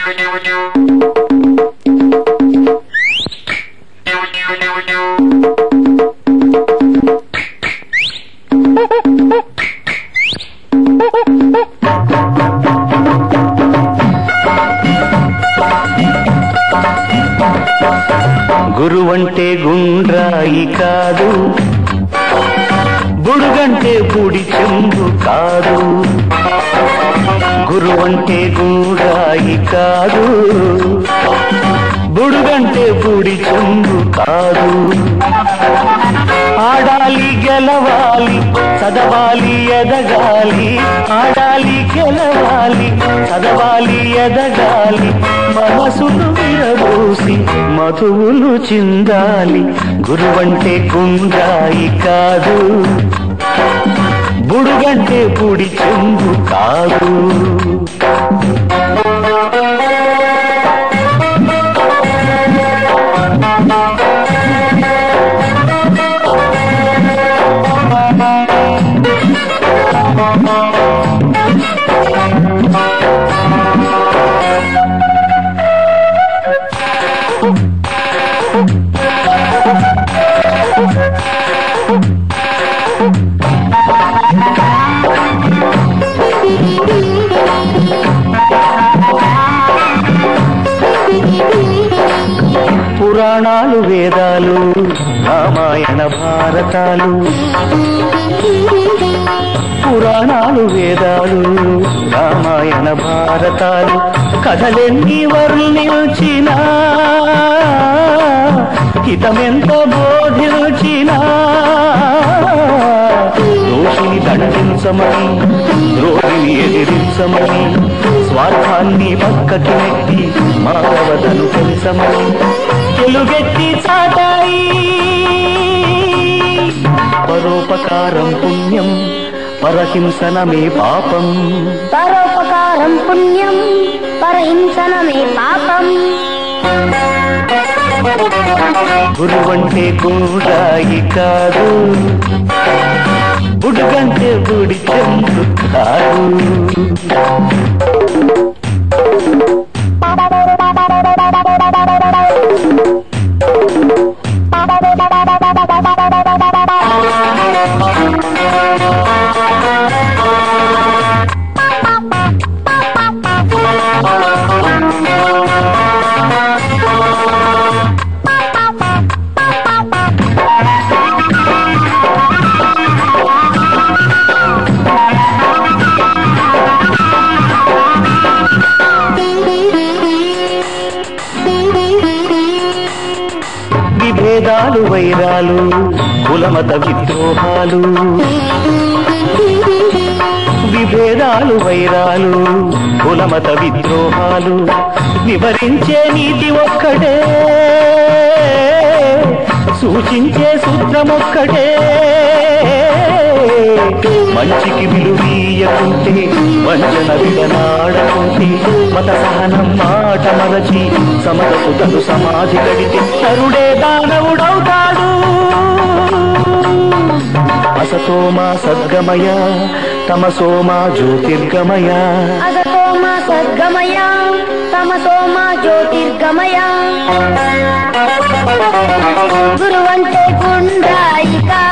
గురువంటే గుండ్రాయి కాదు, బుడుగంటే బూడి చెంబు కాదు. గురువంటే గుండ్రాయి కాదు, బుడుగంటే బూడి చెంబు కాదు. ఆడాలి గెలవాలి, చదవాలి ఎదగాలి. ఆడాలి గెలవాలి, చదవాలి ఎదగాలి. మనసును విరబోసి మధువులు చిందాలి. గురువంటే గుండ్రాయి కాదు, బుడుగంటే బూడి చెంబు కాదు. పురాణాలు వేదాలు రామాయణ భారతాలు, పురాణాలు వేదాలు రామాయణ భారతాలు. కథలెన్ని వర్ణించినా, హితమెంత బోధించినా. దోషిని దండించమని, ద్రోహిని ఎదిరించమని, స్వార్థాన్ని పక్కకి నెట్టి మానవతను పెంచమని తెలుగెత్తి చాటాయి. పరోపకారం పుణ్యం, పరహింసనమే పాపం. పరోపకారం పుణ్యం, పరహింసనమే పాపం. గురువంటే గుండ్రాయి కాదు, బుడుగంటే బూడి చెంబు కాదు. విభేదాలు వైరాలు, కులమత విద్రోహాలు. విభేదాలు వైరాలు, కులమత విద్రోహాలు. వివరించే నీతి ఒక్కటే, సూచించే సూత్రమొక్కటే. మంచికి విలువీయకుంటే, వంచన విడనాడకుంటే, మత సహనం మాట మరచి సమతకు తను సమాధి గడితే తరుడే దానవుడవుతాడు. అసతోమా సద్గమయ, తమసోమా జ్యోతిర్గమయ. అసతోమా సద్గమయ, తమసోమా జ్యోతిర్గమయ. గురువంటే గుండ్రాయి కాదు,